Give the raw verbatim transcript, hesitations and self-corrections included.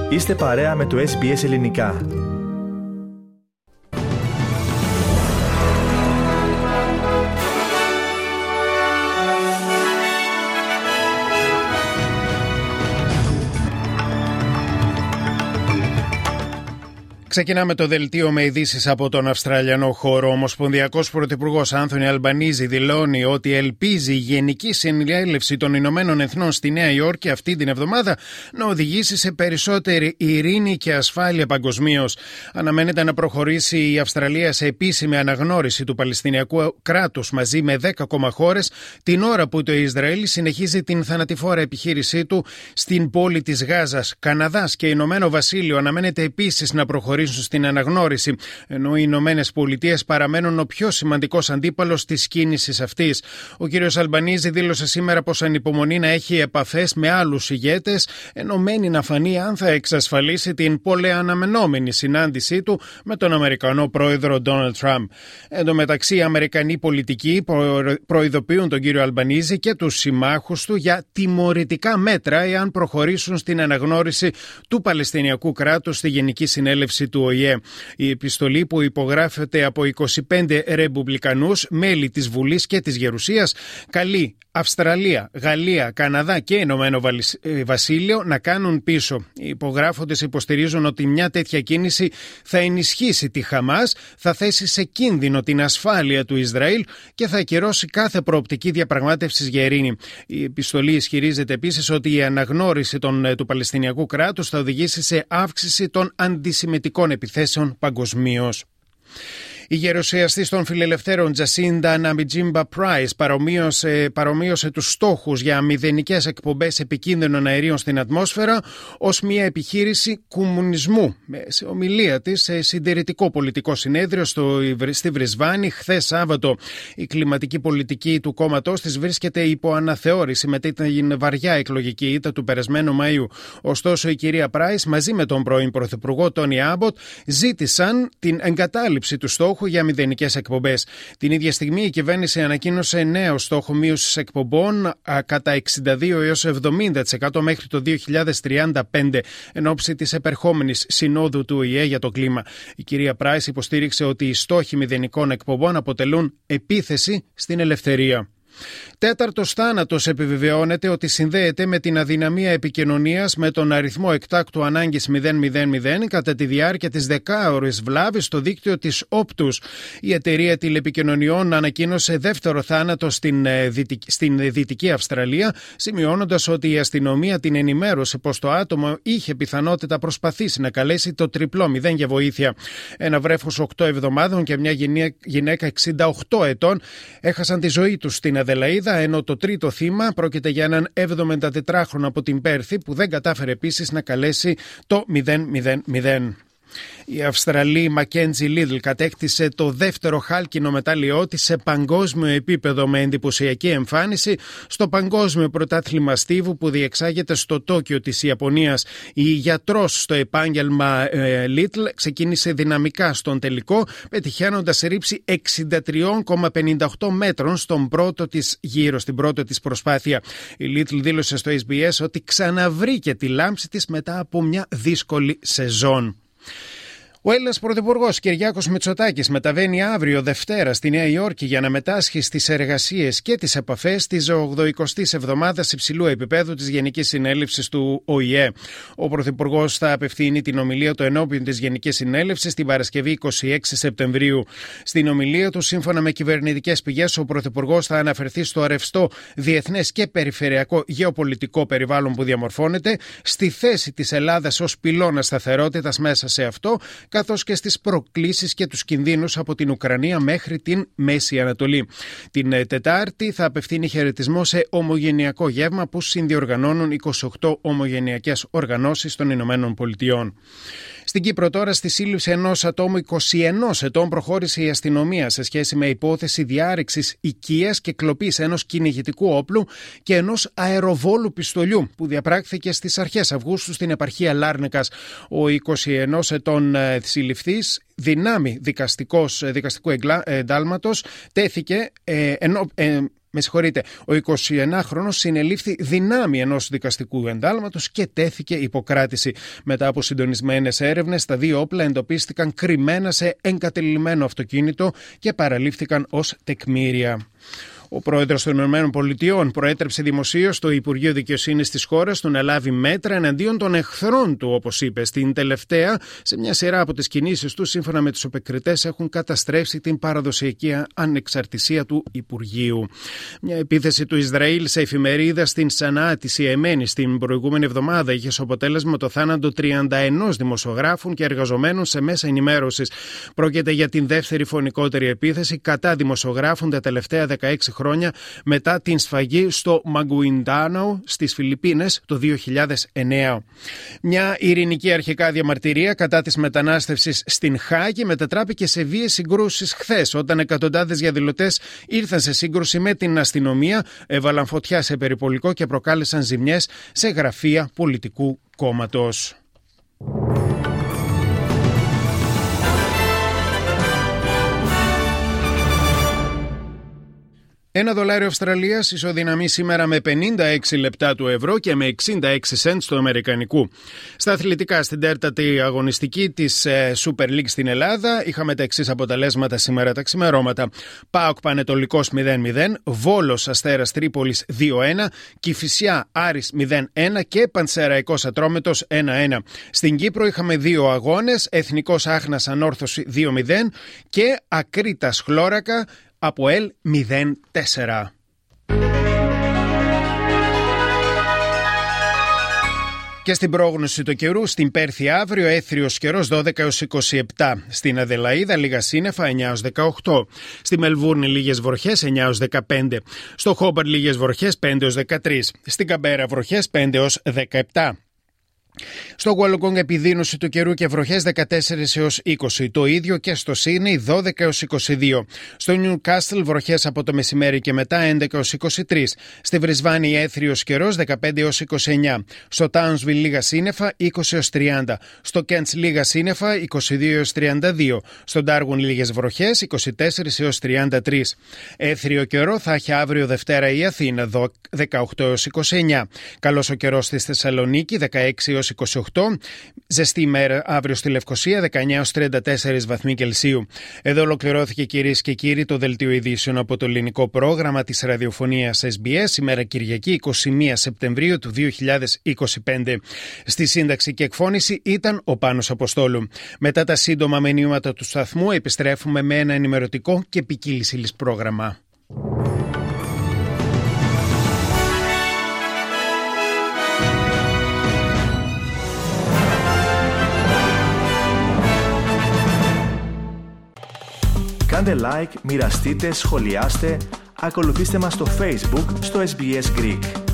Είστε παρέα με το Ες Μπι Ες Ελληνικά. Ξεκινάμε το δελτίο με ειδήσεις από τον Αυστραλιανό χώρο. Ο Ομοσπονδιακός Πρωθυπουργός Άνθονι Αλμπανίζη δηλώνει ότι ελπίζει η Γενική Συνέλευση των Ηνωμένων Εθνών στη Νέα Υόρκη αυτή την εβδομάδα να οδηγήσει σε περισσότερη ειρήνη και ασφάλεια παγκοσμίως. Αναμένεται να προχωρήσει η Αυστραλία σε επίσημη αναγνώριση του Παλαιστινιακού κράτους μαζί με δέκα ακόμα χώρες, την ώρα που το Ισραήλ συνεχίζει την θανατηφόρα επιχείρησή του στην πόλη της Γάζας. Καναδάς και Ηνωμένο Βασίλειο αναμένεται επίσης να προχωρήσουν στην αναγνώριση, ενώ οι Ηνωμένες Πολιτείες παραμένουν ο πιο σημαντικός αντίπαλος της κίνησης αυτής. Ο κ. Αλμπανίζη δήλωσε σήμερα πως ανυπομονεί να έχει επαφές με άλλους ηγέτες, ενώ μένει να φανεί αν θα εξασφαλίσει την πολεαναμενόμενη συνάντησή του με τον Αμερικανό πρόεδρο Ντόναλντ Τραμπ. Εν τω μεταξύ, οι Αμερικανοί πολιτικοί προειδοποιούν τον κ. Αλμπανίζη και τους συμμάχους του για τιμωρητικά μέτρα εάν προχωρήσουν στην αναγνώριση του Παλαιστινιακού κράτους στη Γενική Συνέλευση του Ο Η Ε. Η επιστολή, που υπογράφεται από είκοσι πέντε ρεπουμπλικανούς, μέλη της Βουλής και της Γερουσίας, καλεί Αυστραλία, Γαλλία, Καναδά και Ηνωμένο Βασίλειο να κάνουν πίσω. Οι υπογράφοντες υποστηρίζουν ότι μια τέτοια κίνηση θα ενισχύσει τη Χαμάς, θα θέσει σε κίνδυνο την ασφάλεια του Ισραήλ και θα ακυρώσει κάθε προοπτική διαπραγμάτευσης για ειρήνη. Η επιστολή ισχυρίζεται επίσης ότι η αναγνώριση των, του Παλαιστινιακού κράτους θα οδηγήσει σε αύξηση των αντισημιτικών επιθέσεων παγκοσμίως. Η γερουσιαστής των φιλελευθέρων Τζασίντα Ναμιτζίμπα Πράις παρομοίωσε, παρομοίωσε τους στόχους για μηδενικές εκπομπές επικίνδυνων αερίων στην ατμόσφαιρα ως μια επιχείρηση κομμουνισμού. Σε ομιλία της σε συντηρητικό πολιτικό συνέδριο στο, στη Βρισβάνη χθες Σάββατο, η κλιματική πολιτική του κόμματός της βρίσκεται υπό αναθεώρηση μετά την βαριά εκλογική ήττα του περασμένου Μαΐου. Ωστόσο, η κυρία Πράις μαζί με τον πρώην Πρωθυπουργό Τόνι Άμποτ ζήτησαν την εγκατάλειψη του στόχου για μηδενικές εκπομπές. Την ίδια στιγμή η κυβέρνηση ανακοίνωσε νέο στόχο μείωσης εκπομπών α, κατά εξήντα δύο έως εβδομήντα τοις εκατό μέχρι το δύο χιλιάδες τριάντα πέντε εν ώψη της επερχόμενης συνόδου του Ο Η Ε για το κλίμα. Η κυρία Πράις υποστήριξε ότι οι στόχοι μηδενικών εκπομπών αποτελούν επίθεση στην ελευθερία. Τέταρτος θάνατος επιβεβαιώνεται ότι συνδέεται με την αδυναμία επικοινωνίας με τον αριθμό εκτάκτου ανάγκης μηδέν μηδέν μηδέν κατά τη διάρκεια της δεκάωρης βλάβης στο δίκτυο της Optus. Η εταιρεία τηλεπικοινωνιών ανακοίνωσε δεύτερο θάνατο στην, στην Δυτική Αυστραλία, σημειώνοντας ότι η αστυνομία την ενημέρωσε πως το άτομο είχε πιθανότητα προσπαθήσει να καλέσει το τριπλό μηδέν για βοήθεια. Ένα βρέφος οκτώ εβδομάδων και μια γυναίκα εξήντα οκτώ ετών έχασαν τη ζωή τους στην Αδελαΐδα, ενώ το τρίτο θύμα πρόκειται για έναν εβδομηντατετράχρονο από την Πέρθη που δεν κατάφερε επίσης να καλέσει το μηδέν μηδέν μηδέν. Η Αυστραλή Μακέντζι Λίτλ κατέκτησε το δεύτερο χάλκινο μετάλλιό της σε παγκόσμιο επίπεδο με εντυπωσιακή εμφάνιση στο Παγκόσμιο Πρωτάθλημα Στίβου που διεξάγεται στο Τόκιο της Ιαπωνίας. Η γιατρός στο επάγγελμα ε, Λίτλ ξεκίνησε δυναμικά στον τελικό, πετυχαίνοντας ρήψη εξήντα τρία κόμμα πενήντα οκτώ μέτρων στον πρώτο της γύρο, στην πρώτη της προσπάθεια. Η Λίτλ δήλωσε στο Ες Μπι Ες ότι ξαναβρήκε τη λάμψη της μετά από μια δύσκολη σεζόν. Ο Έλληνας Πρωθυπουργός Κυριάκος Μητσοτάκης μεταβαίνει αύριο Δευτέρα στη Νέα Υόρκη για να μετάσχει στις εργασίες και τις επαφές της ογδοηκοστής εβδομάδας υψηλού επίπεδου της Γενικής Συνέλευσης του Ο Η Ε. Ο Πρωθυπουργός θα απευθύνει την ομιλία του ενώπιον της Γενικής Συνέλευσης την Παρασκευή είκοσι έξι Σεπτεμβρίου. Στην ομιλία του, σύμφωνα με κυβερνητικές πηγές, ο Πρωθυπουργός θα αναφερθεί στο ρευστό διεθνές και περιφερειακό γεωπολιτικό περιβάλλον που διαμορφώνεται, στη θέση της Ελλάδας ως πυλώνα σταθερότητας μέσα σε αυτό, καθώς και στις προκλήσεις και τους κινδύνους από την Ουκρανία μέχρι την Μέση Ανατολή. Την Τετάρτη θα απευθύνει χαιρετισμό σε ομογενειακό γεύμα που συνδιοργανώνουν είκοσι οκτώ ομογενειακές οργανώσεις των Ηνωμένων Πολιτειών. Στην Κύπρο τώρα, στη σύλληψη ενός ατόμου είκοσι ενός ετών προχώρησε η αστυνομία σε σχέση με υπόθεση διάρρηξης οικίας και κλοπής ενός κυνηγητικού όπλου και ενός αεροβόλου πιστολιού που διαπράχθηκε στις αρχές Αυγούστου στην επαρχία Λάρνακας. Ο είκοσι ενός ετών συλληφθής, δυνάμει δικαστικός, δικαστικού εντάλματος, τέθηκε ε, ενώ, ε, με συγχωρείτε, ο εικοσιενάχρονος συνελήφθη δυνάμει ενός δικαστικού εντάλματος και τέθηκε υποκράτηση. Μετά από συντονισμένες έρευνες, τα δύο όπλα εντοπίστηκαν κρυμμένα σε εγκατελλημμένο αυτοκίνητο και παραλήφθηκαν ως τεκμήρια. Ο πρόεδρος των ΗΠΑ προέτρεψε δημοσίως το Υπουργείο Δικαιοσύνης της χώρας του να λάβει μέτρα εναντίον των εχθρών του, όπως είπε. Στην τελευταία, σε μια σειρά από τις κινήσεις του, σύμφωνα με τους επικριτές, έχουν καταστρέψει την παραδοσιακή ανεξαρτησία του Υπουργείου. Μια επίθεση του Ισραήλ σε εφημερίδα στην Σανά της Ιεμένη την προηγούμενη εβδομάδα είχε ως αποτέλεσμα το θάνατο τριάντα ένα δημοσιογράφων και εργαζομένων σε μέσα ενημέρωσης. Πρόκειται για την δεύτερη φωνικότερη επίθεση κατά δημοσιογράφων τα τελευταία δεκαέξι χρόνια μετά την σφαγή στο Μαγκουιντάναο στις Φιλιππίνες το δύο χιλιάδες εννέα. Μια ειρηνική αρχικά διαμαρτυρία κατά της μετανάστευσης στην Χάγη μετατράπηκε σε βίαιες συγκρούσεις χθες, όταν εκατοντάδες διαδηλωτές ήρθαν σε σύγκρουση με την αστυνομία, έβαλαν φωτιά σε περιπολικό και προκάλεσαν ζημιές σε γραφεία πολιτικού κόμματος. Ένα δολάριο Αυστραλίας ισοδυναμεί σήμερα με πενήντα έξι λεπτά του ευρώ και με εξήντα έξι σεντ του αμερικανικού. Στα αθλητικά, στην τέταρτη αγωνιστική της ε, Super League στην Ελλάδα, είχαμε τα εξής αποτελέσματα σήμερα τα ξημερώματα. ΠΑΟΚ Πανετολικός μηδέν μηδέν, Βόλος Αστέρας Τρίπολης δύο ένα, Κηφισιά Άρης μηδέν ένα και Πανσεραϊκός Ατρόμητος ένα ένα. Στην Κύπρο είχαμε δύο αγώνες, Εθνικός Άχνας Ανόρθωση δύο μηδέν και Ακρίτας Χλώρακα ΑΠΟΕΛ μηδέν τέσσερα. Και στην πρόγνωση του καιρού, στην Πέρθη αύριο έθριος καιρός δώδεκα έως είκοσι επτά. Στην Αδελαΐδα λίγα σύννεφα εννιά έως δεκαοκτώ. Στη Μελβούρνη λίγες βροχές εννιά έως δεκαπέντε. Στο Χόμπαρτ λίγες βροχές πέντε έως δεκατρία. Στην Καμπέρα βροχές πέντε έως δεκαεπτά. Στο Γουαλοκόγκ επιδείνωση του καιρού και βροχές δεκατέσσερα έως είκοσι. Το ίδιο και στο Σίδνεϊ δώδεκα έως είκοσι δύο. Στο Νιουκάστλ βροχές από το μεσημέρι και μετά έντεκα έως είκοσι τρία. Στη Βρισβάνη έθριος καιρός δεκαπέντε έως είκοσι εννέα. Στο Τάουνσβιλ λίγα σύννεφα είκοσι έως τριάντα. Στο Κέντς λίγα σύννεφα είκοσι δύο έως τριάντα δύο. Στο Ντάργουν λίγες βροχές είκοσι τέσσερα έως τριάντα τρία. Έθριο καιρό θα έχει αύριο Δευτέρα η Αθήνα δεκαοκτώ έως είκοσι εννέα. Καλός ο καιρός στη Θεσσαλονίκη δεκαέξι έως είκοσι οκτώ. Ζεστή ημέρα αύριο στη Λευκοσία δεκαεννέα έως τριάντα τέσσερα βαθμοί Κελσίου. Εδώ ολοκληρώθηκε, κυρίες και κύριοι, το δελτίο ειδήσεων από το ελληνικό πρόγραμμα της ραδιοφωνίας ες μπι ες, ημέρα Κυριακή εικοστή πρώτη Σεπτεμβρίου του δύο χιλιάδες είκοσι πέντε. Στη σύνταξη και εκφώνηση ήταν ο Πάνος Αποστόλου. Μετά τα σύντομα μηνύματα του σταθμού επιστρέφουμε με ένα ενημερωτικό και ποικίλης πρόγραμμα. Κάντε like, μοιραστείτε, σχολιάστε, ακολουθήστε μας στο Facebook στο ες μπι ες Greek.